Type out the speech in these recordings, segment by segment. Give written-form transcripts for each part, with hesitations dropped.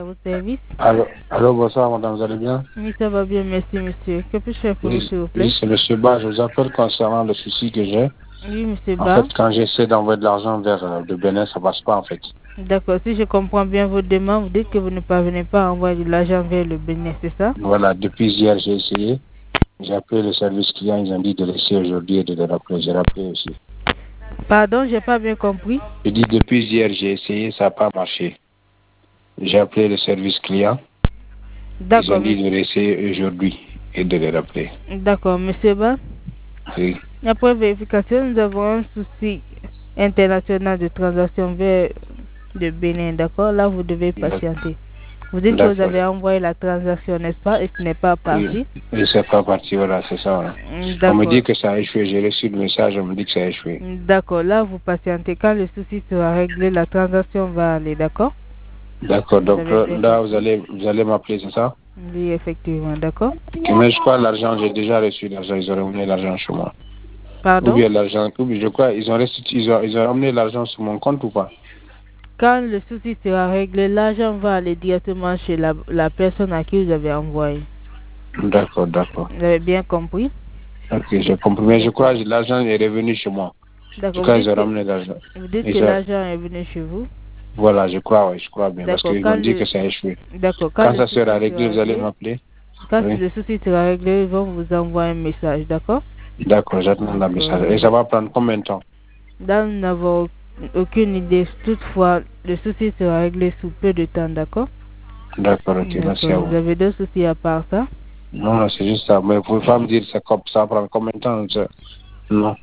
À votre service. Allô, bonsoir madame, vous allez bien? Oui, ça va bien, merci monsieur. Que puis-je faire pour vous, Oui, s'il vous plaît? oui, c'est monsieur Ba, je vous appelle concernant le souci que j'ai. Oui, monsieur En fait, Ba. quand j'essaie d'envoyer de l'argent vers le Bénin, ça passe pas en fait. D'accord, si je comprends bien votre demande, vous dites que vous ne parvenez pas à envoyer de l'argent vers le Bénin, c'est ça? Voilà, depuis hier j'ai essayé. J'ai appelé le service client, ils ont dit de laisser aujourd'hui et de le rappeler. J'ai rappelé aussi. Pardon, j'ai pas bien compris. Je dis depuis hier j'ai essayé, ça n'a pas marché. J'ai appelé le service client, ils ont D'accord, dit de laisser aujourd'hui et de le rappeler. d'accord, monsieur Ba. Oui, Après vérification, nous avons un souci international de transaction vers le Bénin, d'accord? Là, vous devez patienter. Vous dites que vous d'accord. avez envoyé la transaction, n'est-ce pas? Et ce n'est pas Oui, parti. et c'est pas parti, voilà, c'est ça. Voilà. On me dit D'accord. que ça a échoué. J'ai reçu le message, on me dit que ça a échoué. D'accord, là, vous patientez. Quand le souci sera réglé, la transaction va aller, d'accord? D'accord, Vous donc avez bien là, compris? vous allez m'appeler, c'est ça? Oui, effectivement, d'accord? Mais je crois l'argent, j'ai déjà reçu l'argent, ils ont ramené l'argent chez moi. Ou Pardon? bien l'argent, ou bien je crois, ils ont ramené l'argent sur mon compte ou pas? Quand le souci sera réglé, l'argent va aller directement chez la personne à qui vous avez envoyé. D'accord, d'accord. Vous avez bien compris? Ok, j'ai compris. Mais je crois D'accord. que l'argent est revenu chez moi. En tout D'accord, cas, ils ont ramené l'argent. vous dites que Ils ont- l'argent est venu chez vous. Voilà, je crois, oui, je crois bien. Parce D'accord, qu'ils ont dit que ça a échoué. quand Quand le ça sera souci réglé, sera vous allez réglé, m'appeler? quand Oui. le souci sera réglé, ils vont vous envoyer un message, d'accord? D'accord, j'attends la message. Et ça va prendre combien de temps? Là, nous n'avons aucune idée. Toutefois, le souci sera réglé sous peu de temps, d'accord? D'accord, ok, merci à D'accord. vous. Vous avez d'autres soucis à part ça? Non, non, c'est juste ça. Mais vous pouvez pas me dire ça prend combien de temps? Non.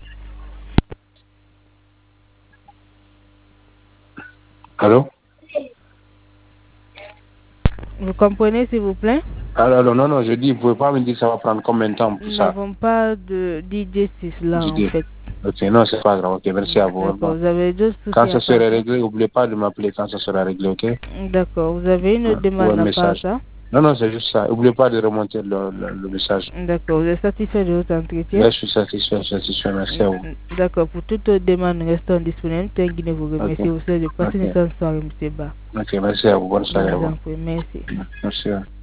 Allô? Vous comprenez, s'il vous plaît? Alors, non, non, je dis, vous pouvez pas me dire ça va prendre combien de temps pour Nous ça? n'avons pas d'idée sur cela, en D'idée. fait. Ok, non, c'est pas grave. Ok, merci à vous. Au D'accord. revoir. Vous avez d'autres Quand soucis ça à part sera ça? réglé, n'oubliez pas de m'appeler quand ça sera réglé, ok? D'accord. Vous avez une autre Ou un demande à part message. ça? Non, non, c'est juste ça. N'oubliez pas de remonter le message. D'accord. Vous êtes satisfait de votre entretien? Là, je suis satisfait, merci à vous. D'accord. Pour toute autre demande, restons disponibles. Tenguine vous Ok, remercie. Vous souhaite de passer une ok. excellente soirée, monsieur Ba. Ok, merci à vous. Bonne Je soirée à vous vous. en prie. Merci. Merci.